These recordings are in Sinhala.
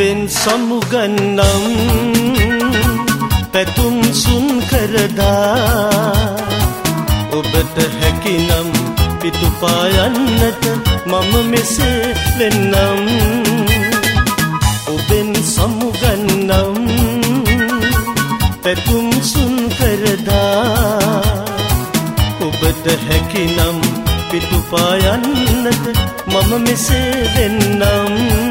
ඔබෙන් සමුගන්නම් පැතුම් සුන් කරදා ඔබට හැකිනම් පිටුපායන්නට මම මෙසේ වෙන්නම් ඔබෙන් සමුගන්නම් පැතුම් සුන් කරදා ඔබට හැකිනම් පිටුපායන්නට මම මෙසේ වෙන්නම්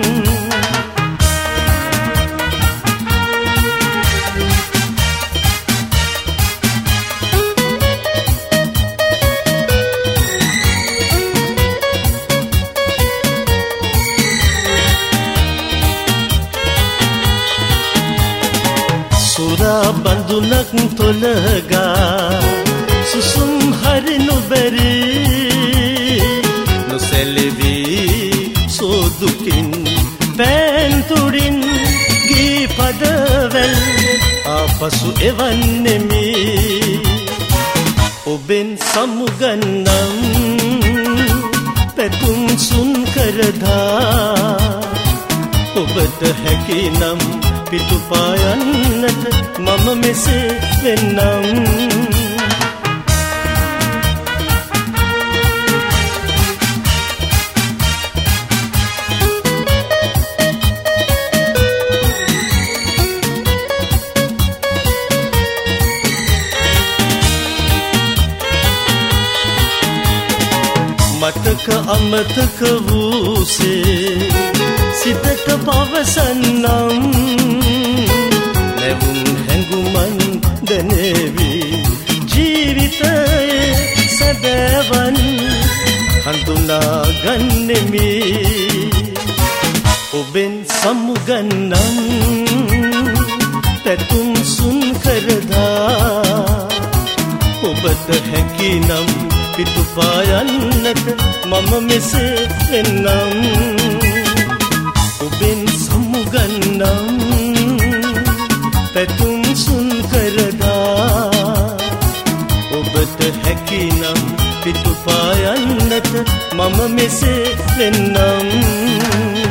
සුරා බඳුනක් තොලගා සුසුම් හරිනු බැරි නොසැලවි සෝදුකින් පෑන්තුරින් ගී පදවැල් ආපසු එවන්නෙමි ඔබෙන් සමුගන්නම් පැතුම් සුන් කරදා ඔබට හැකිනම් පිටුපායන්නට මම මෙසේ වෙන්නම් මතක අමතක වූසේ සිතට පවසන්නම් නැවුම් හැඟුමන් දැනෙවි ජීවිතයේ සැබෑවන් හඳුනා ගන්නෙමි ඔබෙන් සමුගන්නම් පැතුම් සුන් කරදා ඔබට හැකිනම් පිටුපායන්නට මම මෙසේ වෙන්නම් ඔබෙන් සමුගන්නම් පැතුම් සුන් කරදා ඔබට හැකිනම් පිටුපායන්නට මම මෙසේ වෙන්නම්